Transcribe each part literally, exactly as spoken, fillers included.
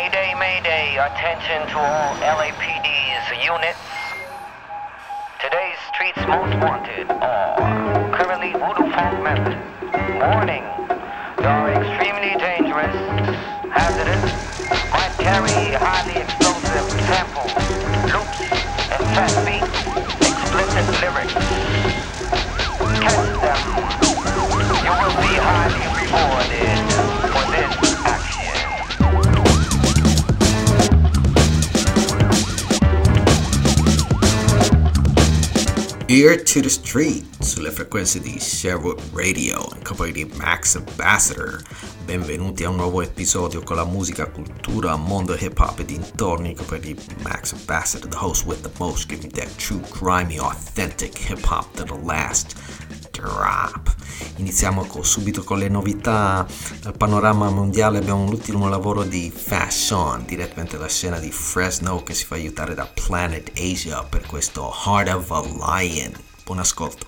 Mayday, mayday, attention to all L A P D's units. Today's streets most wanted are currently voodoo funk members. Warning, they are extremely dangerous, hazardous, might carry highly explosive samples, loops, and fast beats, explicit lyrics. Catch them. You will be highly rewarded for this action. Ear to the Street sulle frequenze di Sherwood Radio in compagnia di Max Ambassador. Benvenuti a un nuovo episodio con la musica, cultura, mondo hip hop e dintorni in compagnia di Max Ambassador, the host with the most, giving that true, grimy, authentic hip hop to the last drop. Iniziamo con, subito con le novità. Nel panorama mondiale abbiamo l'ultimo lavoro di Fashion, direttamente dalla scena di Fresno, che si fa aiutare da Planet Asia per questo Heart of a Lion. Buon ascolto.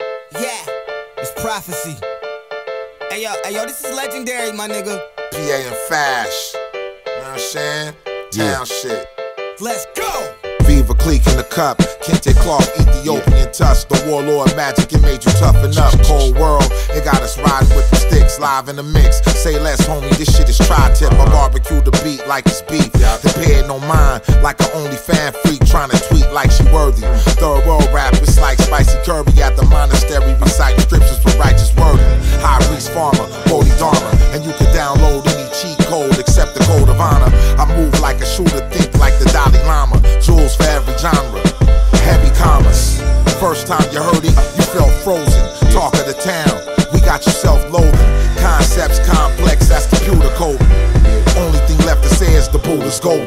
Yeah, it's prophecy. Hey yo, hey yo, this is legendary, my nigga. P A and Fash. You know what I'm saying? Town yeah. Shit. Let's go! Viva clique in the cup, Kente cloth, Ethiopian tusk. The warlord magic, it made you toughen up. Cold world, it got us riding with the sticks, live in the mix. Say less, homie, this shit is tri-tip. I barbecue the beat like it's beef. The paired no mind, like an only fan freak trying to tweet like she worthy. Thorough rap, it's like Spicy Kirby at the monastery, reciting scriptures for righteous wording. High Reese Farmer, Bodhidharma, and you can download any cheat code except the code of honor. I move like a shooter, think like the Dalai Lama. Jewels for every genre, heavy commerce. First time you heard it, you felt frozen. Talk of the town, we got you self-loathing. Concepts complex, that's computer code. Only thing left to say is the Buddha's golden.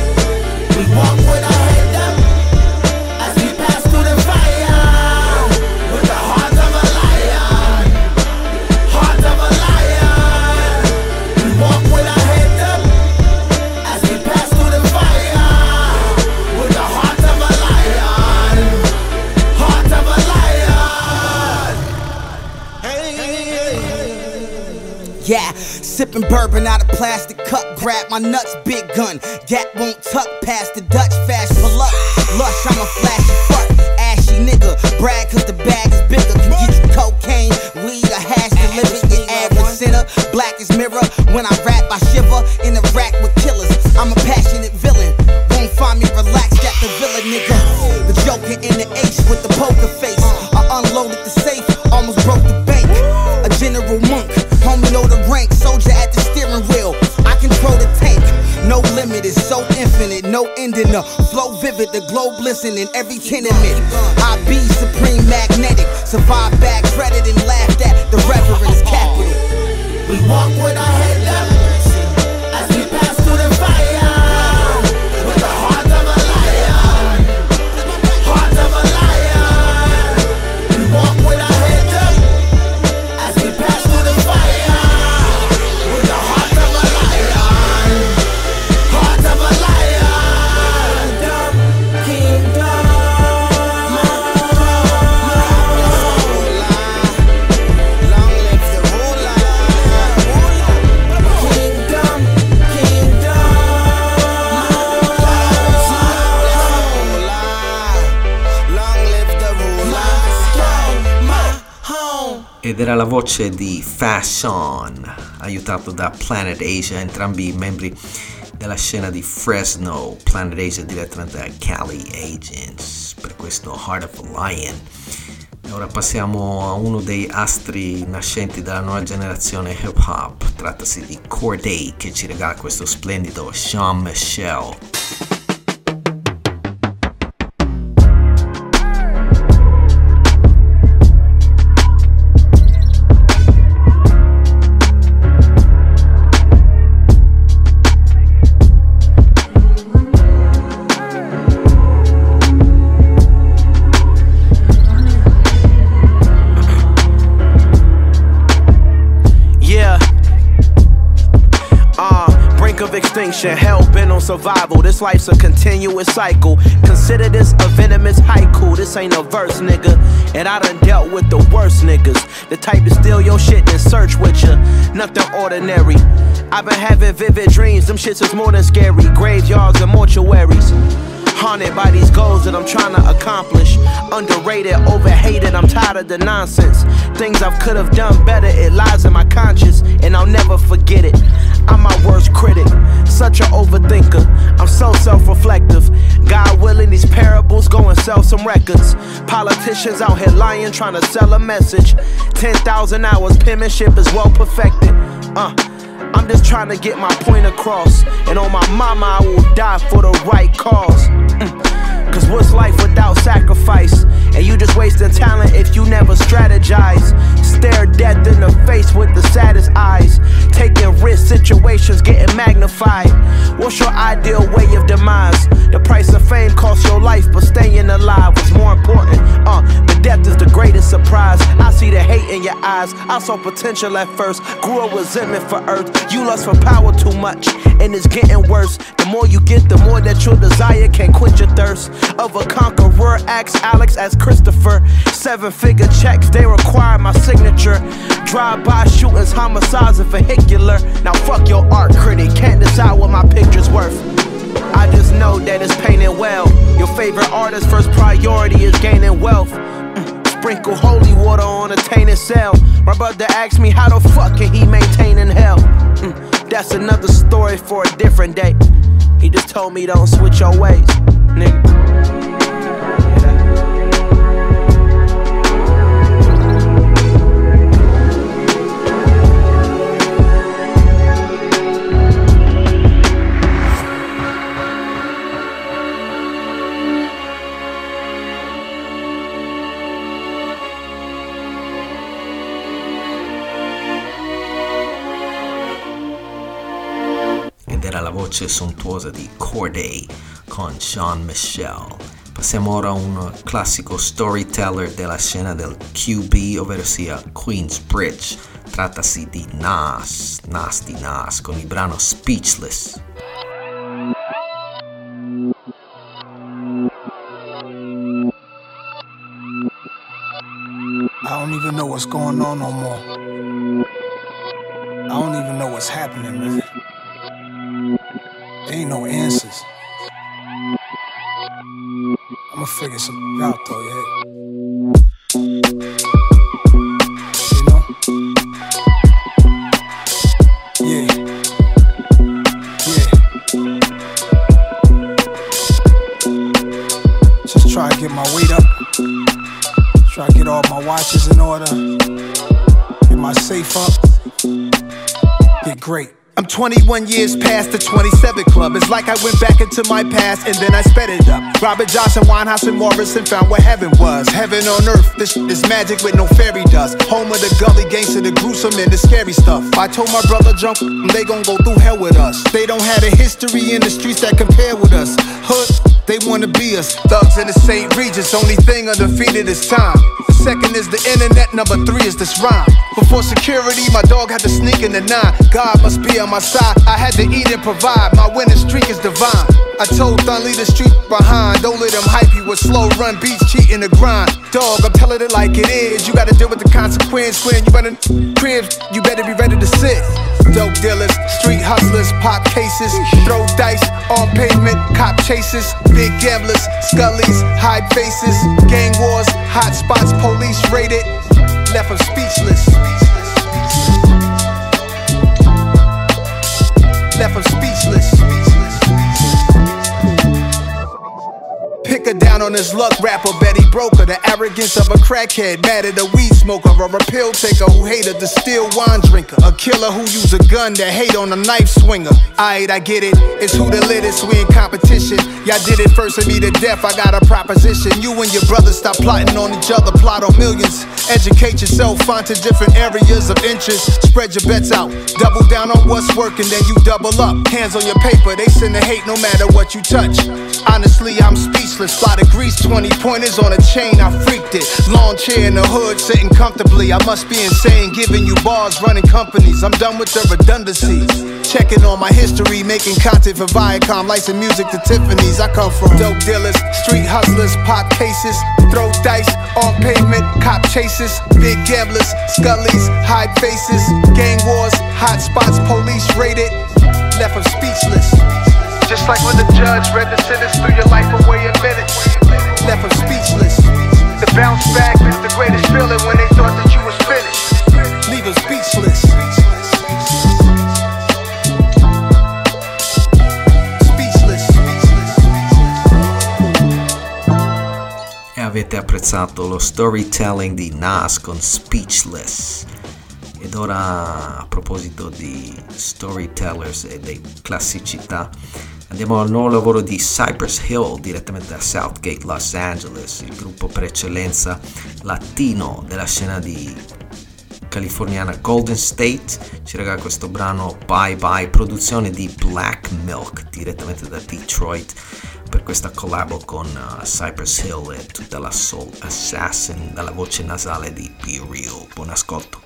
We walk with our head up as we pass through the fire with the heart of a lion, heart of a lion. We walk with our head up as we pass through the fire with the heart of a lion, heart of a lion. Hey, hey, hey. Yeah, sipping bourbon out of plastic cup. Grab my nuts, big gun. Gat won't tuck past the Dutch fast pull up. Lush, I'm a flashy fuck. Ashy nigga. Brag cause the bag is bigger. Can get you cocaine, weed, or hash delivered. Your average sinner. Black as mirror. When I rap, I shiver. In a rack with killers. I'm a passionate villain. Won't find me relaxed at the villa, nigga. The Joker in the ace with the poker face. I unloaded the safe. Almost broke the bank. A general monk. Homie know the rank. Soldier at the steering wheel. Control the tank, no limit, it's so infinite, no ending. The flow vivid, the globe listening, every tenement. I be supreme magnetic, survive bad credit and laughed at the reverence capital. We walk with our head up as we pass through the fire with the heart of a lion, heart of a lion. We walk with our head up as we pass through the fire with the heart of a lion. Heart of a lion, kingdom, long live the ruler. Kingdom, kingdom, long live the ruler. My home. Ed era la voce di Fashion, aiutato da Planet Asia, entrambi i membri della scena di Fresno. Planet Asia direttamente da Cali Agents per questo Heart of a Lion. E ora passiamo a uno dei astri nascenti della nuova generazione hip hop. Trattasi di Cordae, che ci regala questo splendido Sean Michel. of extinction, hell bent on survival. This life's a continuous cycle. Consider this a venomous haiku. This ain't a verse, nigga. And I done dealt with the worst niggas, the type to steal your shit and search with ya. Nothing ordinary. I've been having vivid dreams. Them shits is more than scary. Graveyards and mortuaries. Haunted by these goals that I'm trying to accomplish. Underrated, overhated, I'm tired of the nonsense. Things I could have done better, it lies in my conscience, and I'll never forget it. I'm my worst critic, such an overthinker. I'm so self-reflective. God willing, these parables go and sell some records. Politicians out here lying, trying to sell a message. ten thousand hours, penmanship is well perfected. Uh I'm just trying to get my point across. And on my mama, I will die for the right cause. mm. Cause what's life without sacrifice? And you just wasting talent if you never strategize. Stare death in the face with the saddest eyes. Taking risk situations getting magnified. What's your ideal way of demise? The price of fame costs your life, but staying alive was more important. Uh, the death is the greatest surprise. I see the hate in your eyes. I saw potential at first, grew a resentment for earth. You lust for power too much, and it's getting worse. The more you get, the more that your desire can't quench your thirst. Of a conqueror, ask Alex, ask Christopher. Seven figure checks, they require my signature. Drive-by shootings, homicides, and vehicular. Now fuck your art critic, can't decide what my picture's worth. I just know that it's painted well. Your favorite artist's first priority is gaining wealth. Mm, sprinkle holy water on a tainted cell. My brother asked me how the fuck can he maintain in hell. Mm, that's another story for a different day. He just told me don't switch your ways, nigga. La voce sontuosa di Corday con Jean Michel. Passiamo ora a un classico storyteller della scena del Q B, ovvero sia Queensbridge. Trattasi di Nas, Nasty Nas, con il brano Speechless. I don't even know what's going on no more. I don't even know what's happening, man. There ain't no answers. I'ma figure something out though, yeah. You know? Yeah. Yeah. Just try to get my weight up. Try to get all my watches in order. Get my safe up. Get great. I'm twenty-one years past the twenty-seven club. It's like I went back into my past and then I sped it up. Robert Johnson, Winehouse, and Morrison found what heaven was. Heaven on earth, this is magic with no fairy dust. Home of the gully gangster, the gruesome and the scary stuff. I told my brother jump, they gon' go through hell with us. They don't have a history in the streets that compare with us. Hood, they wanna be us. Thugs in the Saint Regis, only thing undefeated is time. The second is the internet, number three is this rhyme. Before security, my dog had to sneak in the nine. God must be on my side, I had to eat and provide. My winning streak is divine. I told Thun, leave the street behind. Don't let them hype you with slow run beats, cheating the grind. Dog, I'm telling it like it is. You gotta deal with the consequence when you run in cribs. You better be ready to sit. Dope dealers, street hustlers, pop cases, throw dice on pavement, cop chases, big gamblers, scullies, hide faces, gang wars, hot spots, police raided, left them speechless. Left them speechless. Pick her down on his luck rapper, Betty Broker. The arrogance of a crackhead, mad at a weed smoker, or a pill taker who hated the still wine drinker. A killer who use a gun that hate on a knife swinger. Aight, I get it, it's who the littest, we in competition. Y'all did it first and me to death, I got a proposition. You and your brother stop plotting on each other, plot on millions. Educate yourself, find to different areas of interest. Spread your bets out, double down on what's working, then you double up. Hands on your paper, they send the hate no matter what you touch. Honestly, I'm speechless. Fly to Greece, twenty pointers on a chain, I freaked it. Lawn chair in the hood, sitting comfortably. I must be insane, giving you bars, running companies. I'm done with the redundancies. checking on my history, making content for Viacom, licensing music to Tiffany's. I come from dope dealers, street hustlers, pop cases, throw dice on pavement, cop chases, big gamblers, scullies, hide faces, gang wars, hot spots, police raided, left them speechless. Just like when the judge read the sentence, threw your life away in minutes, left them speechless. The bounce back is the greatest feeling when they thought that you was finished, leave them speechless. Avete apprezzato lo storytelling di Nas con Speechless. Ed ora, a proposito di storytellers e di classicità, andiamo al nuovo lavoro di Cypress Hill direttamente da Southgate, Los Angeles, il gruppo per eccellenza latino della scena di californiana Golden State. Ci regala questo brano Bye Bye, produzione di Black Milk direttamente da Detroit, per questa collabo con uh, Cypress Hill e tutta la Soul Assassin dalla voce nasale di Be Real. Buon ascolto.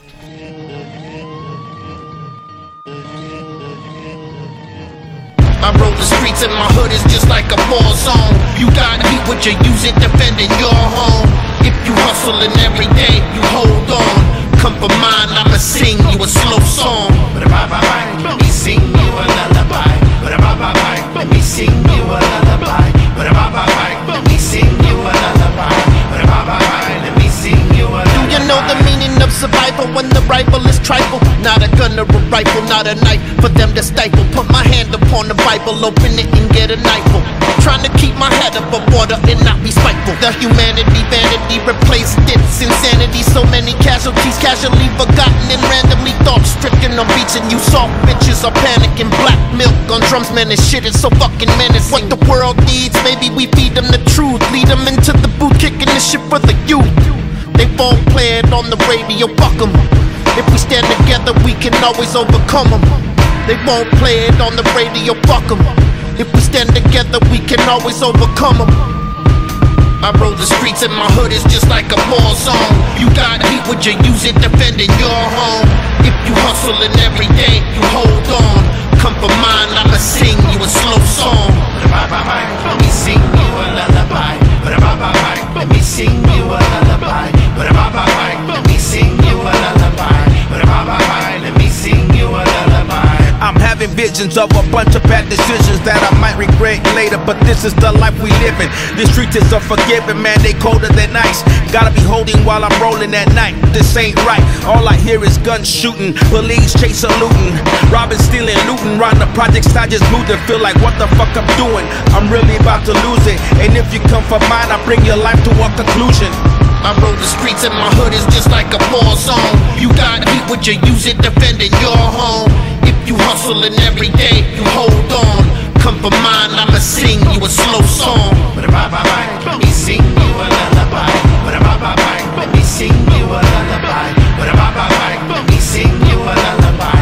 I roll the streets and my hood is just like a war zone. You got heat, would you use it defending your home? If you hustling every day, you hold on. Come for mine, I'ma sing you a slow song. Let me sing you a lullaby. Let me sing you a lullaby. Let me sing you a lullaby. Let me sing you a lullaby. Do you know the meaning of survival when the rifle is trifle? Not a gun or a rifle, not a knife for them to stifle. Put my hand upon the Bible, open it and get a knifeful. Trying to keep my head above water and not be spiteful. The humanity, vanity replaced its insanity. So many casualties, casually forgotten and randomly thought stricken on beats. And you soft bitches are panicking. Black milk on drums, man, this shit is so fucking menacing. What the world needs, maybe we feed them the truth. Lead them into the booth, kicking this shit for the youth. They won't play it on the radio, fuck them. If we stand together, we can always overcome them. They won't play it on the radio, fuck them. If we stand together, we can always overcome them. I roll the streets and my hood is just like a war zone. You got heat, would you use it defending your home? If you hustling every day, you hold on. Come for mine, I'ma sing you a slow song. Let me sing you a lullaby. Let me sing you a lullaby. Let me sing you a lullaby. Let me sing you a lullaby. I'm having visions of a bunch of bad decisions that I might regret later, but this is the life we live in. The streets is unforgiving, man, they colder than ice. Gotta be holding while I'm rolling at night. This ain't right. All I hear is guns shooting, police chasing, looting, robbing, stealing, looting. Round the projects, I just moved and feel like what the fuck I'm doing. I'm really about to lose it, and if you come for mine, I bring your life to a conclusion. I roll the streets and my hood is just like a war zone. You got heat, would you use it defending your home? If you hustling every day, you hold on. Come for mine, I'ma sing you a slow song. Let me sing you a lullaby. Let me sing you a lullaby. Let me sing you a lullaby.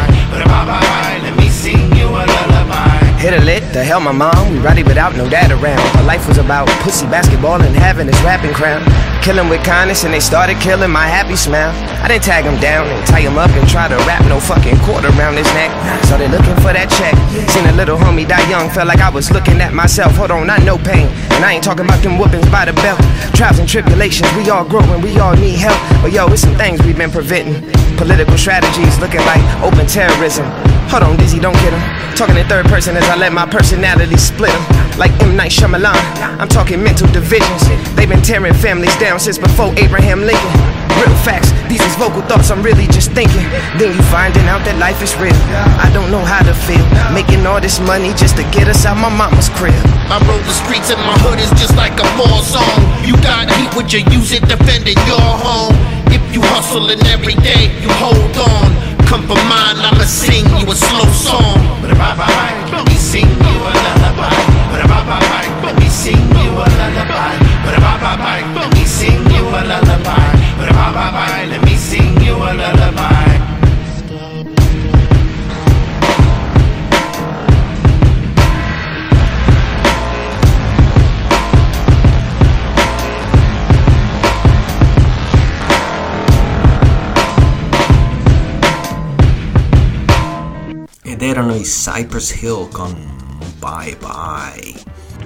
Let me sing you a lullaby. Hit a lit, the hell my mom, we rowdy without no dad around. Her life was about pussy, basketball, and having this rapping crown. Killing with kindness and they started killing my happy smile. I didn't tag him down and tie him up and try to wrap no fucking cord around his neck. So they looking for that check. Seen a little homie die young, felt like I was looking at myself. Hold on, I know pain, and I ain't talking about them whoopings by the belt. Trials and tribulations, we all growing, we all need help. But yo, it's some things we've been preventing. Political strategies looking like open terrorism. Hold on, Dizzy, don't get him. Talking in third person as I let my personality split him. Like M. Night Shyamalan, I'm talking mental divisions. They've been tearing families down since before Abraham Lincoln. Real facts, these is vocal thoughts, I'm really just thinking. Then you finding out that life is real. I don't know how to feel, making all this money just to get us out my mama's crib. I roll the streets and my hood is just like a war zone. You got heat, would you use it defending your home? If you hustling every day, you hold on. Come for mine, I'ma sing you a slow song. Let me sing you a lullaby. Let me sing you a lullaby. Let me sing you a lullaby. Let me sing you a lullaby. Ed erano i i Cypress Hill con Bye Bye.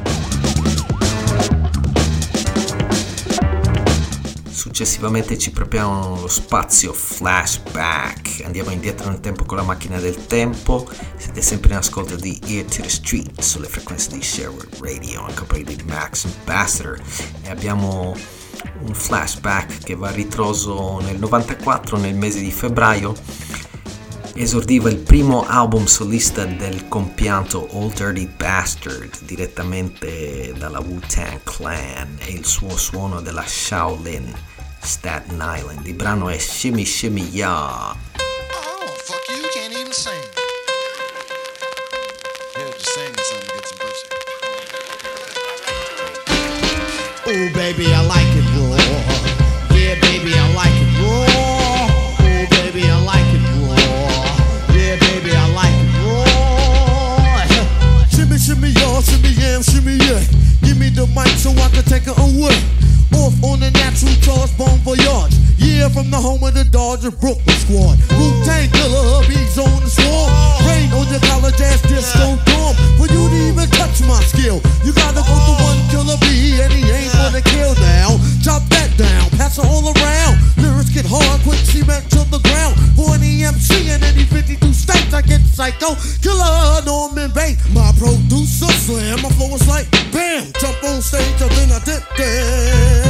Successivamente ci prepariamo lo spazio flashback, andiamo indietro nel tempo con la macchina del tempo. Siete sempre in ascolto di Ear to the Street sulle frequenze di Sherwood Radio in compagnia di Max Ambassador, e abbiamo un flashback che va a ritroso nel novantaquattro, nel mese di febbraio. Esordiva il primo album solista del compianto Old Dirty Bastard direttamente dalla Wu-Tang Clan e il suo suono della Shaolin, Staten Island. Il brano è Shimmy Shimmy Ya. Oh, fuck you, you can't even sing. Yeah, just sing something to get some pussy. Oh, baby, I like it raw. Yeah, baby, I like it raw. Oh, baby, I like it raw. Yeah, baby, I like it raw. Shimmy, shimmy, y'all, shimmy, yeah, shimmy, yeah. Give me the mic so I can take it away. Off on the natural charge, Bon Voyage. Yeah, from the home of the Dodger Brooklyn squad. Wu-Tang Killer, bees on the swarm. Rain on your college ass disco dorm. For you to even touch my skill, you gotta go to one killer bee, and he ain't gonna kill now. Chop that down, pass it all around. Lyrics get hard, quick cement to the ground. For any M C in any fifty-two states, I get psycho. Killer, Norman Bates, my producer slam. My flow is like bam, jump on stage, and then I did that.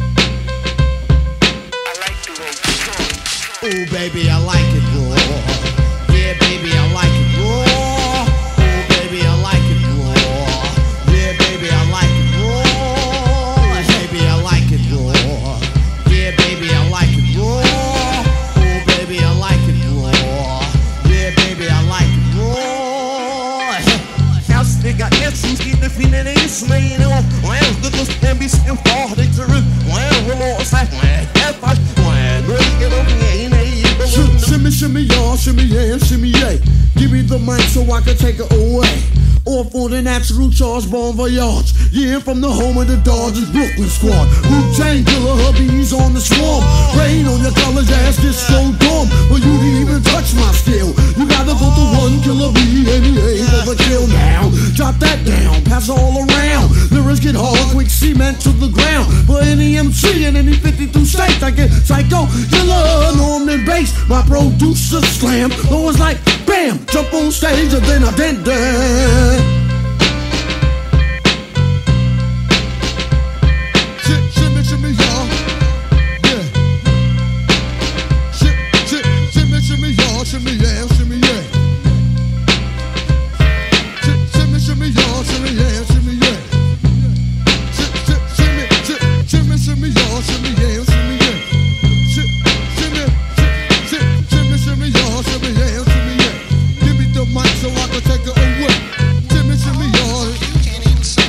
Oh, baby, I like it raw. Yeah, baby, I like it raw. Oh, baby, I like it raw. Yeah, baby, I like it raw. Baby, I like it raw. Yeah, baby, I like it raw. Oh, baby, I like it raw. Yeah, baby, I like it raw. House nigga, yes, who's getting feeling is slain off. Well, look at them be still hard to rip. Well, we're all like, well, that's why. Shimmy, shimmy, y'all, shimmy, yeah, shimmy, yeah. Give me the mic so I can take it away. Off on the natural charge, Bon Voyage. Yeah, from the home of the Dodgers Brooklyn squad. Wu-Tang Killer, hubbies on the swarm. Rain on your college ass disco dorm. For you to even touch my skill, you gotta go to one killer bee, and he ain't gonna kill now. Drop that down, pass all around. Lyrics get hard, quick cement to the ground. For any M C in any fifty-two states, I get psycho, killer, Norman Bates. My producer slam, though it's like bam, jump on stage and then I did that. Shimmy, shimmy, y'all, yeah. Shimmy, shimmy, y'all, shimmy, yeah, shimmy, yeah. Shimmy, shimmy, y'all, shimmy, yeah, shimmy, yeah. Shimmy, shimmy, shimmy, y'all, shimmy, yeah, shimmy, yeah. Shimmy, shimmy, shimmy, y'all, shimmy, yeah, shimmy, yeah. Give me the mic so I can take it away. Shimmy, shimmy, y'all. You can't even sing.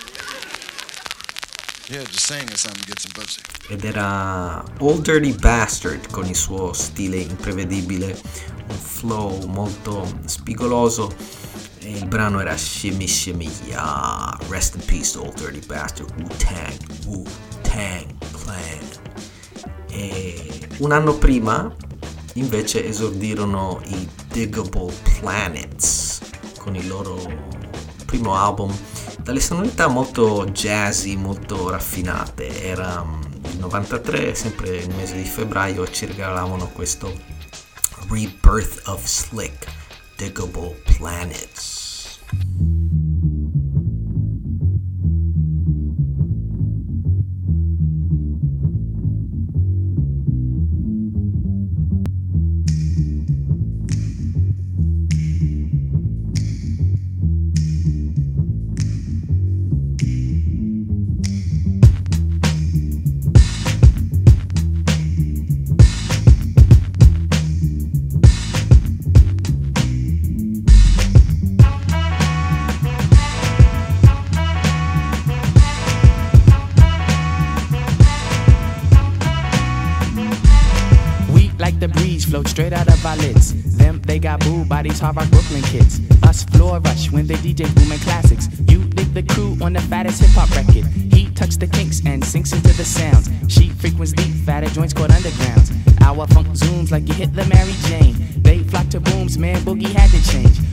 Yeah, just sing something to get some pussy. Ed era Old Dirty Bastard con il suo stile imprevedibile, un flow molto spigoloso, e il brano era Shimmy Shimmy Ya. Rest in peace Old Dirty Bastard, Wu-Tang, Wu-Tang Clan. E un anno prima invece esordirono i Digable Planets con il loro primo album dalle sonorità molto jazzy, molto raffinate. Era il novantatré, sempre il mese di febbraio, ci regalavano questo Rebirth of Slick, Digable Planets. Float straight out of our lids. Them, they got booed by these hard rock Brooklyn kids. Us floor rush when they D J booming classics. You dig the crew on the fattest hip hop record. He tucks the kinks and sinks into the sounds. She frequents deep, fatter joints called undergrounds. Our funk zooms like you hit the Mary Jane. They flock to booms, man, Boogie had to change. Who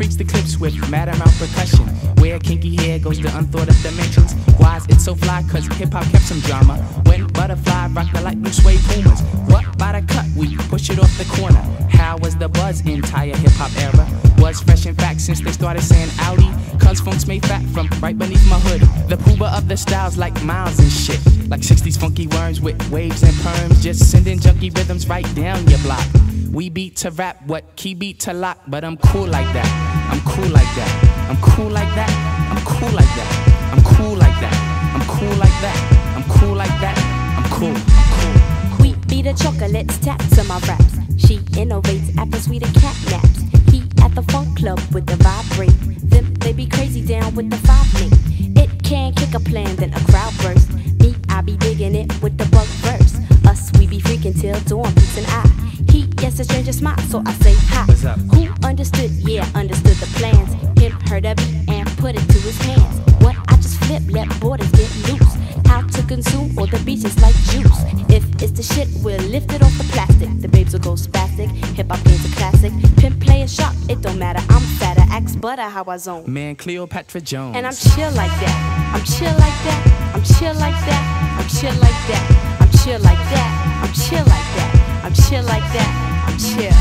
freaks the clips with mad amount percussion. Where kinky hair goes to unthought of dimensions. Why is it so fly? Cause hip hop kept some drama. When Butterfly rocked the light blue suede Pumas. What by the cut? We push it off the corner. How was the buzz entire hip hop era? Was fresh in fact since they started saying Audi. Cause funk's made fat from right beneath my hood. The pooba of the styles like miles and shit. Like sixties funky worms with waves and perms. Just sending junky rhythms right down your block. We beat to rap, what key beat to lock. But I'm cool like that, I'm cool like that. I'm cool like that, I'm cool like that. I'm cool like that, I'm cool like that. I'm cool like that, I'm cool, I'm cool. We beat the chocolates, taps on my raps. She innovates after sweeter cat naps. He at the funk club with the vibrate. Them they be crazy down with the five link. It can kick a plan, then a crowd burst. Me, I be digging it with the bug verse. Us, we be freaking till dawn, peace and I. He gets a stranger smile, so I say hi. What's up? Who understood? Yeah, understood the plans. Him heard of it and put it to his hands. What I just flip, let borders get loose. How to consume all the beaches like juice. If it's the shit, we'll lift it off the plastic. The babes will go spastic. Hip hop game's a classic. Pimp play a shot, it don't matter. I'm fatter, axe butter how I zone. Man, Cleopatra Jones. And I'm chill like that. I'm chill like that. I'm chill like that. I'm chill like that. I'm chill like that. I'm chill like that. I'm chill like that. I'm chill.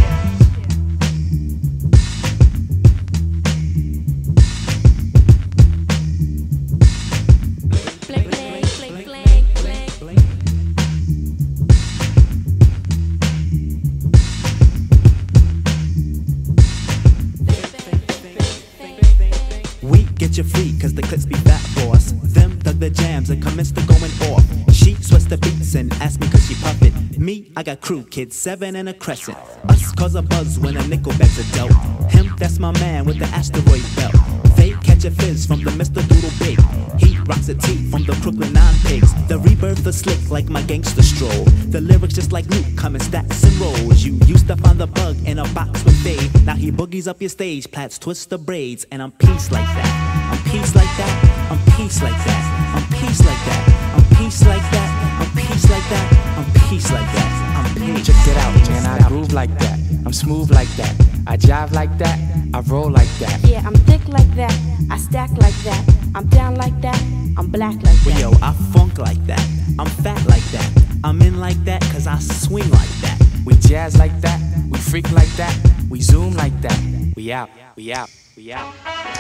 We get you free cause the clips be fat boss. Them dug the jams and commenced to going off. She sweats the beats and asked me cause she puppet. Me, I got crew kids, seven and a crescent. Us cause a buzz when a nickel bags are dealt. Him, that's my man with the asteroid belt. They catch a fizz from the Mister Doodle Big. He rocks a tee from the Crooklyn Nine Pigs. The rebirth is slick like my gangster stroll. The lyrics just like Luke come in stacks and rolls. You used to find the bug in a box with Dave. Now he boogies up your stage, plats twist the braids. And I'm peace like that, I'm peace like that, I'm peace like that, I'm peace like that, I'm peace like that, I'm peace like that, I'm peace like that, I'm peace. Check it out, man, I groove like that. I'm smooth like that. I jive like that. I roll like that. Yeah, I'm thick like that. I stack like that. I'm down like that. I'm black like that. Yo, I funk like that. I'm fat like that. I'm in like that cause I swing like that. We jazz like that. We freak like that. We zoom like that. We out, we out, we out.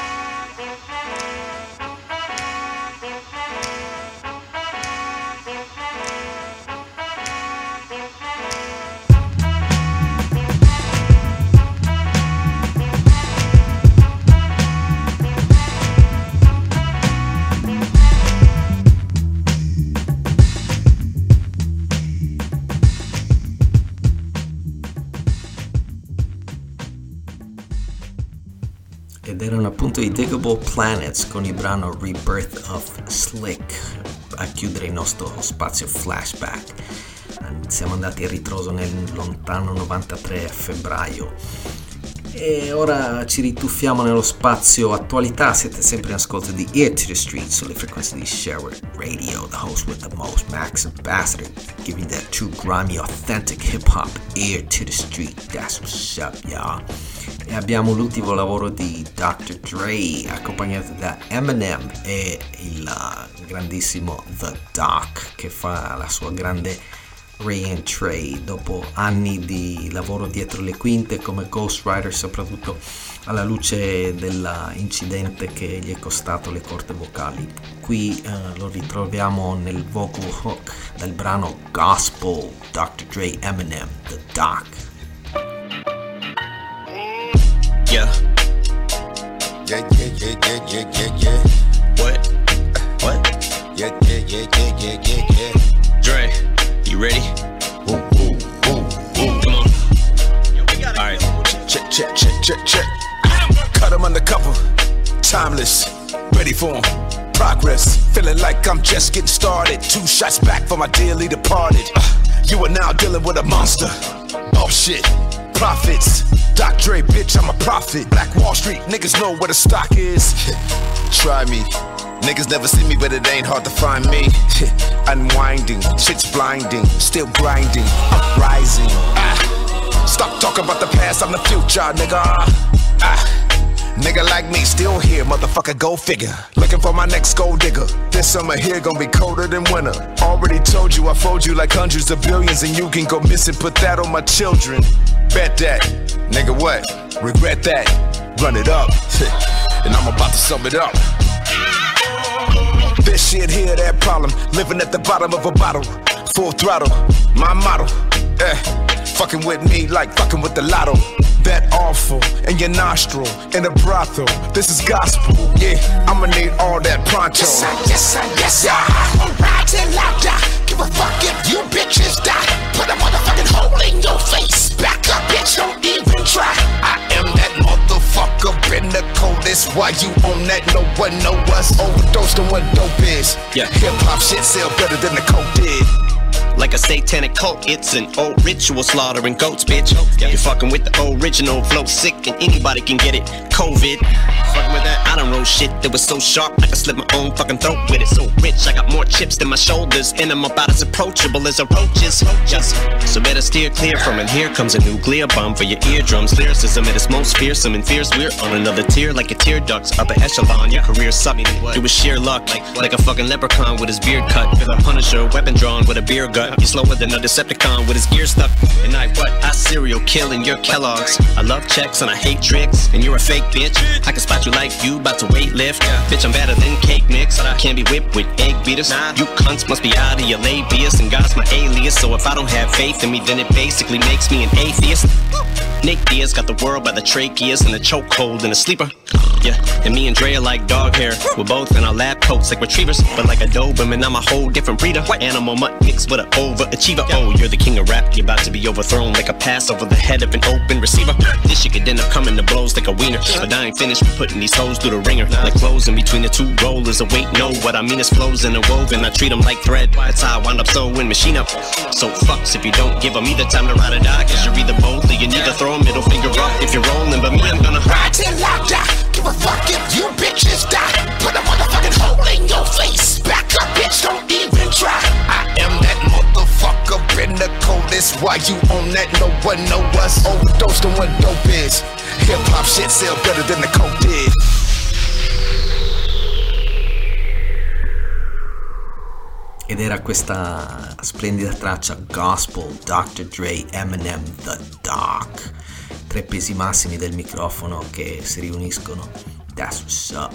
Ed erano appunto i Diggable Planets con il brano Rebirth of Slick a chiudere il nostro spazio flashback. Siamo andati a ritroso nel lontano novantatré a febbraio e ora ci rituffiamo nello spazio attualità. Siete sempre in ascolto di Ear to the Street sulle frequenze di Sherwood Radio, the host with the most, Max Ambassador, giving that true grimy authentic hip hop ear to the street. That's what's up, y'all. E abbiamo l'ultimo lavoro di doctor Dre accompagnato da Eminem e il grandissimo The Doc che fa la sua grande re-entry dopo anni di lavoro dietro le quinte come ghostwriter, soprattutto alla luce dell'incidente che gli è costato le corde vocali. Qui uh, lo ritroviamo nel vocal hook del brano Gospel, doctor Dre, Eminem, The Doc. Yeah. Yeah, yeah, yeah, yeah, yeah, yeah, yeah. What? What? Yeah, yeah, yeah, yeah, yeah, yeah, yeah. Dre, you ready? Ooh, ooh, ooh, ooh. Come on. Alright. Check, check, check, check, check. Cut him undercover. Timeless. Ready for him. Progress. Feeling like I'm just getting started. Two shots back for my dearly departed. Uh, you are now dealing with a monster. Oh shit. Profits. Doc Dre, bitch, I'm a prophet. Black Wall Street, niggas know where the stock is. Try me. Niggas never see me, but it ain't hard to find me. Unwinding, shit's blinding, still grinding, I'm rising. Ah. Stop talking about the past, I'm the future, nigga. Ah. like me, still here, motherfucker, go figure. Looking for my next gold digger. This summer here gonna be colder than winter. Already told you I fold you like hundreds of billions, and you can go missing, put that on my children. Bet that, nigga what? Regret that, run it up. And I'm about to sum it up. This shit here, that problem. Living at the bottom of a bottle. Full throttle, my motto. Eh, fucking with me like fucking with the lotto. That awful in your nostril, in a brothel. This is gospel, yeah. I'ma need all that pronto. Yes, sir, yes, sir, yes, sir. I'll ride till I die. Give a fuck if you bitches die. Put a motherfucking hole in your face. Back up, bitch, don't even try. I am that motherfucker, been the coldest. Why you on that? No one know us. Overdosed on what dope is. Yeah. Hip hop shit sell better than the coke did. Like a satanic cult, it's an old ritual slaughtering goats, bitch. You're fucking with the original flow, sick and anybody can get it. COVID, fucking with that. I done wrote shit that was so sharp I could slit my own fucking throat with it. So rich, I got more chips than my shoulders, and I'm about as approachable as a roach is. Just so better steer clear from it. Here comes a nuclear bomb for your eardrums. Lyricism at its most fearsome and fierce. We're on another tier like your tear ducts. Upper echelon, your career sucked. It was sheer luck, like like a fucking leprechaun with his beard cut. With a Punisher, weapon drawn with a beer gut. You're slower than a Decepticon with his gear stuck. And I what? I serial killing your Kellogg's. I love checks and I hate tricks. And you're a fake bitch. I can spot you like you about to weight lift. Bitch, I'm better than cake mix. I can't be whipped with egg beaters. You cunts must be out of your labius. And God's my alias. So if I don't have faith in me, then it basically makes me an atheist. Nick Diaz got the world by the tracheas and the chokehold and a sleeper. Yeah, and me and Dre are like dog hair. We're both in our lab coats like retrievers. But like a Doberman, I'm a whole different breeder. Animal mutt mixed with an overachiever. Oh, you're the king of rap. You're about to be overthrown like a pass over the head of an open receiver. This shit could end up coming to blows like a wiener. But I ain't finished with putting these hoes through the ringer. Like clothes in between the two rollers. Oh wait, no, what I mean is flows in a woven. I treat them like thread. That's how I wind up sewing machine up. So fucks if you don't give them either time to ride or die. Cause you're either both or you need to throw a middle finger up if you're rolling. But me, I'm gonna ride till I die. Give a fuck if you bitches die. Put a motherfucking hole in your face. Back up, bitch, don't even try. I am that motherfucker, been the coldest. Why you on that? No one know us. Overdosed on what dope is. Hip hop shit sell better than the coke did. Ed era questa splendida traccia gospel, doctor Dre, Eminem, The Doc. Tre pesi massimi del microfono che si riuniscono. That's what's up.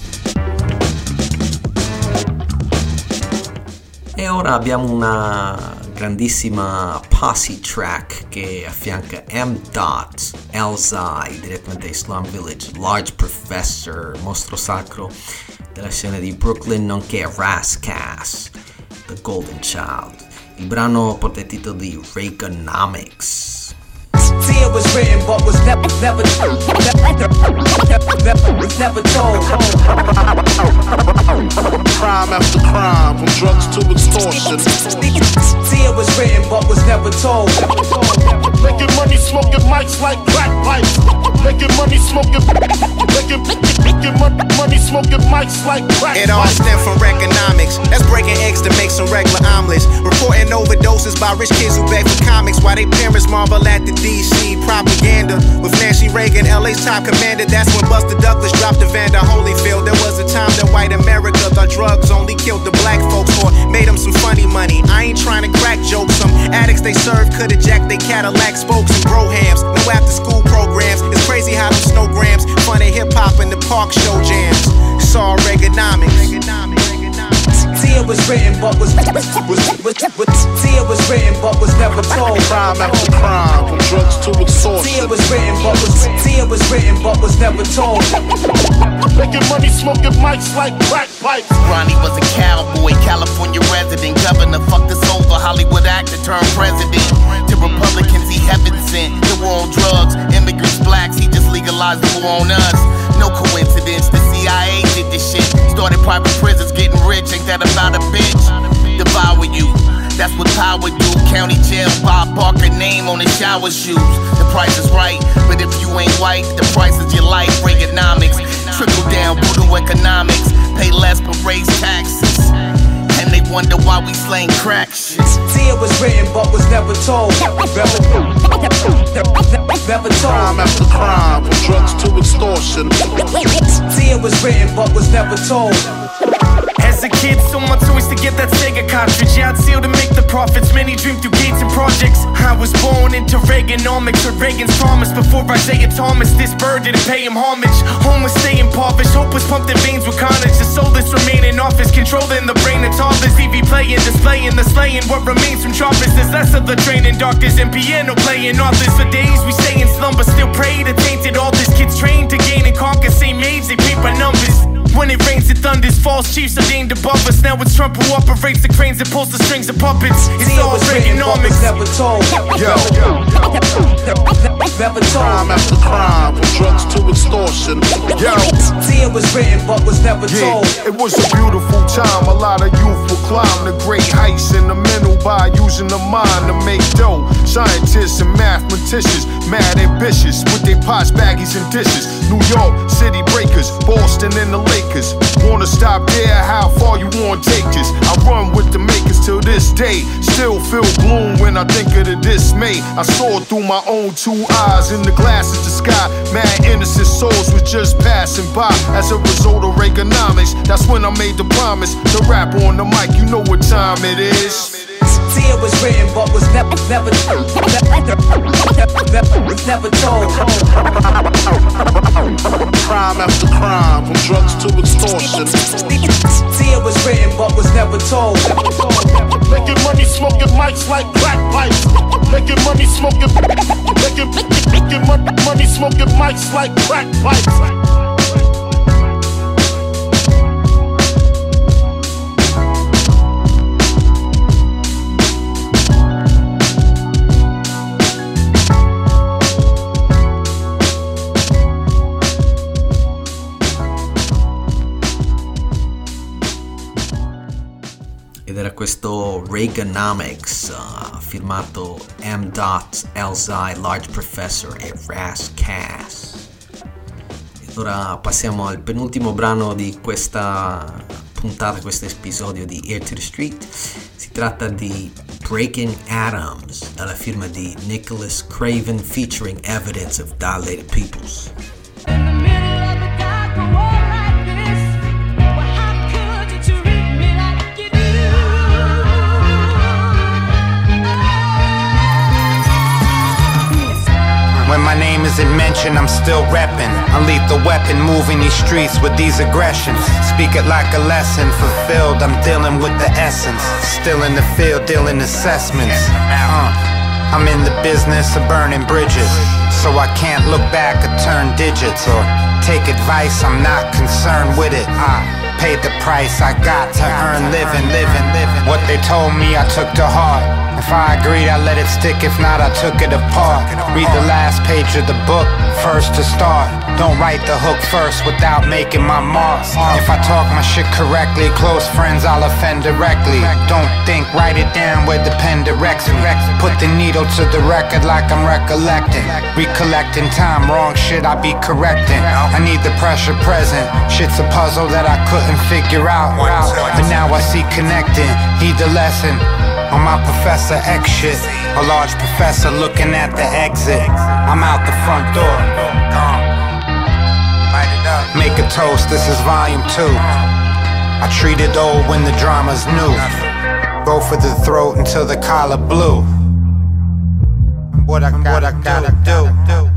E ora abbiamo una grandissima posse track che affianca M. Dot, Elzhi, direttamente da Slum Village, Large Professor, mostro sacro della scena di Brooklyn, nonché Rascass, The Golden Child. Il brano porta il titolo di Reaganomics. See, it was written but was never, never, never, never told. Crime after crime, from drugs to extortion. See, it was written but was never told. Making money, smoking mics like crack pipes. Making money, smoking, making, making money, smoking mics like crack pipes. It all stemmed from Reaganomics. That's breaking eggs to make some regular omelets. Reporting overdoses by rich kids who beg for comics while their parents marvel at the D C propaganda. With Nancy Reagan, L A's top commander. That's when Buster Douglas dropped Evander Holyfield. There was a time that white America thought drugs only killed the black folks or made them some funny money. I ain't trying to crack jokes. Some addicts they serve coulda jacked they Cadillac spokes and brohams. No after school programs. It's crazy how them snowgrams fun at hip hop and the park show jams. Saw Reaganomics. See, it was written but was, was, was, was, was See, it was written but was never told. Crime after crime, from drugs to extortion. See, it was written but was See, it was written but was never told. Making money, smoking mics like crack pipes. Ronnie was a cowboy, California resident, governor, fucked us over, Hollywood actor turned president. To Republicans he heaven sent, the war on drugs, immigrants, blacks, he just legalized the war on us. No coincidence, the C I A did this shit. Started private prisons, getting rich, ain't that about a bitch? Devour you, that's what power do. County jail, Bob Barker name on the shower shoes. The price is right, but if you ain't white, the price is your life. Reaganomics, trickle down voodoo economics. Pay less but raise taxes, and they want wonder why we slang crack shit. Tia was written but was never told. Never, never told. Crime after crime, from drugs to extortion. Tia was written but was never told. As a kid, so much toys to get that Sega cartridge. Yeah, I'd seal to make the profits. Many dream through gates and projects. I was born into Reaganomics, or Reagan's promise. Before Isaiah Thomas, this bird didn't pay him homage. Home was stay impoverished, hope was pumped in veins with carnage. The soulless remain in office, controlling the brain of toddlers. T V playing, displaying the slaying. What remains from droppers is less of the training doctors and piano playing authors. For days we stay in slumber, still pray to tainted authors. Kids trained to gain and conquer, same age, they paint by numbers. When it rains, it thunders. False chiefs are named above us. Now it's Trump who operates the cranes and pulls the strings of puppets. It's all Reaganomics. Never told. Yo, never told. Crime after crime, from drugs to extortion. Yo, Tia was written but was never told. Yeah, it was a beautiful time. A lot of youth will climb the great heights in the mental by using the mind to make dough. Scientists and mathematicians, mad ambitious with their pots, baggies, and dishes. New York City breakers, Boston and the Lakers. Wanna stop there? How far you wanna take this? I run with the makers till this day. Still feel gloom when I think of the dismay. I saw through my own two eyes. In the glass of the sky, mad innocent souls was just passing by. As a result of Reaganomics, that's when I made the promise to rap on the mic. You know what time it is. Tia was written but was never, never, never, never told. Crime after crime, from drugs to extortion. Tia was written but was never told. Making money smoking mics like crack pipes. Making money smoking, making, making money smoking mics like crack pipes. Ed era questo Reaganomics, uh, firmato M. Elzhi, Large Professor e Ras Kass. Ed ora passiamo al penultimo brano di questa puntata, questo episodio di Ear to the Street. Si tratta di Breaking Atoms, dalla firma di Nicholas Craven, featuring evidence of dilated peoples. When my name isn't mentioned, I'm still reppin'. A lethal weapon moving these streets with these aggressions. Speak it like a lesson fulfilled. I'm dealing with the essence. Still in the field, dealing assessments. Uh, I'm in the business of burning bridges. So I can't look back or turn digits or take advice. I'm not concerned with it. I paid the price I got to earn living, living, living. What they told me I took to heart. If I agreed, I let it stick. If not, I took it apart. Read the last page of the book, first to start. Don't write the hook first without making my mark. If I talk my shit correctly, close friends, I'll offend directly. Don't think, write it down where the pen directs me. Put the needle to the record like I'm recollecting. Recollecting time, wrong shit I be correcting. I need the pressure present. Shit's a puzzle that I couldn't figure out. But now I see connecting, heed the lesson. On my Professor X shit, a large professor looking at the exit. I'm out the front door. Make a toast, this is volume two. I treat it old when the drama's new. Go for the throat until the collar blue. What I gotta, what I gotta do. do.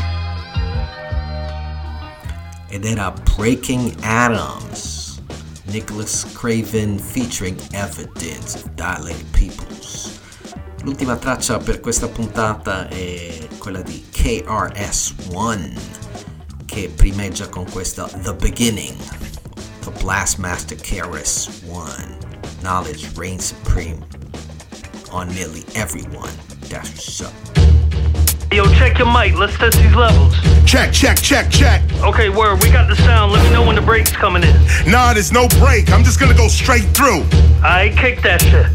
Ed era Breaking Atoms, Nicholas Craven featuring Evidence of Dilated Peoples. L'ultima traccia per questa puntata è quella di K R S One, che primeggia con questa The Beginning. The Blastmaster K R S One. Knowledge reigns supreme on nearly everyone. That's what's up. Yo, check your mic. Let's test these levels. Check, check, check, check. Okay, word. We got the sound. Let me know when the break's coming in. Nah, there's no break. I'm just gonna go straight through. I kick that shit.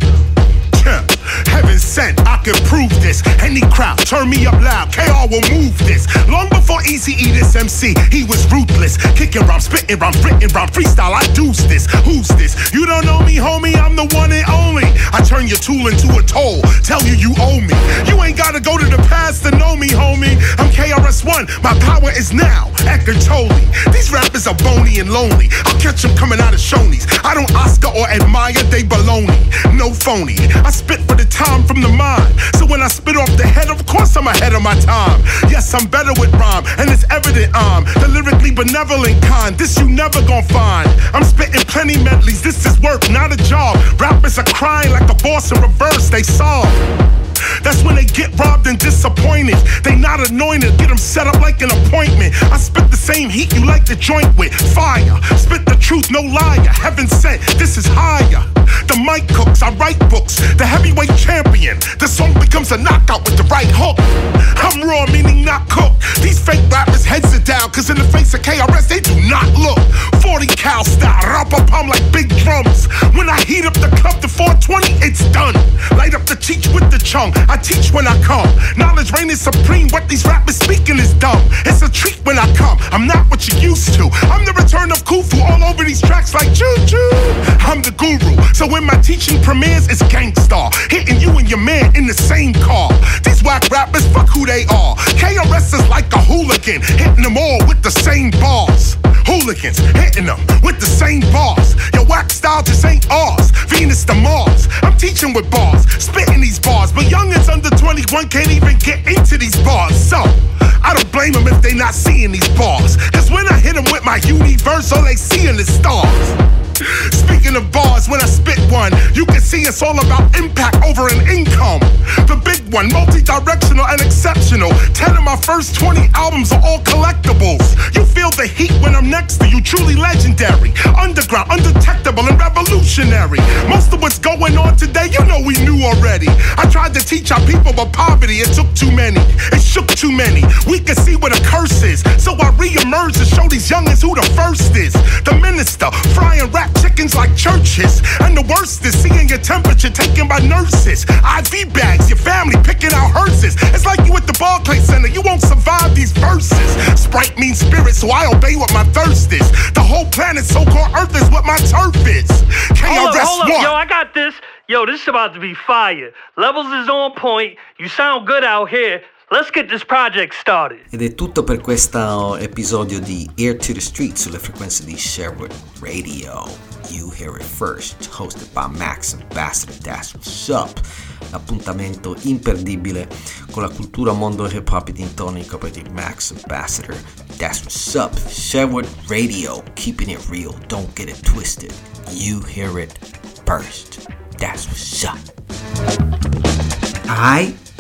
Heaven sent, I can prove this. Any crowd, turn me up loud, K R will move this. Long before Eazy-E, this M C, he was ruthless. Kicking rhymes, spitting rhymes, written rhymes, freestyle, I deuce this. Who's this? You don't know me, homie, I'm the one and only. I turn your tool into a toll, tell you you owe me. You ain't gotta go to the past to know me, homie. I'm K R S One, my power is now, Eckhart Tolle. These rappers are bony and lonely, I'll catch them coming out of Shoney's. I don't Oscar or admire, they baloney, no phony. I spit for the time from the mind. So when I spit off the head, of course I'm ahead of my time. Yes, I'm better with rhyme, and it's evident I'm the lyrically benevolent kind. This you never gon' find. I'm spitting plenty medleys, this is work, not a job. Rappers are crying like a boss in reverse, they sob. That's when they get robbed and disappointed. They not anointed, get them set up like an appointment. I spit the same heat you like to joint with. Fire, spit the truth, no liar. Heaven sent, this is higher. The mic cooks, I write books. The heavyweight champion, the song becomes a knockout with the right hook. I'm raw, meaning not cooked. These fake rappers heads are down, cause in the face of K R S they do not look. forty cal style, rap-a-pum like big drums. When I heat up the club to four twenty, it's done. Light up the teach with the chung, I teach when I come. Knowledge reign is supreme, what these rappers speaking is dumb. It's a treat when I come, I'm not what you used to. I'm the return of Khufu all over these tracks like choo-choo. I'm the guru, so when my teaching premieres, it's gangstar. Hitting you and your man in the same car. These whack rappers, fuck who they are. K R S is like a hooligan, hitting them all with the same bars. Hooligans, hitting them with the same bars. Your whack style just ain't ours. Venus to Mars, I'm teaching with bars, spitting these bars. But youngins under twenty-one can't even get into these bars. So, I don't blame them if they not seeing these bars. Cause when I hit them with my universe, all they seeing is stars. Speaking of bars, when I spit one, you can see it's all about impact over an income. The big one, multi-directional and exceptional. Ten of my first twenty albums are all collectibles. You feel the heat when I'm next to you, truly legendary. Underground, undetectable, and revolutionary. Most of what's going on today, you know we knew already. I tried to teach our people, but poverty, it took too many. It shook too many. We can see what a curse is. So I re-emerge to show these youngins who the first is. The minister, frying rap chickens like churches. And the worst is seeing your temperature taken by nurses. I V bags, your family picking out hearses. It's like you at the Barclays Center, you won't survive these verses. Sprite means spirit, so I obey what my thirst is. The whole planet, so-called Earth, is what my turf is. K R S One. Hold up, hold up. Yo, I got this. Yo, this is about to be fire. Levels is on point. You sound good out here. Let's get this project started. Ed è tutto per questo episodio di Ear to the Street sulle frequenze di Sherwood Radio. You hear it first, hosted by Max Ambassador. That's what's up. L'appuntamento imperdibile con la cultura mondo hip hop e dintorni di Max Ambassador. That's what's up. Sherwood Radio, keeping it real. Don't get it twisted. You hear it first. That's what's up. Alright.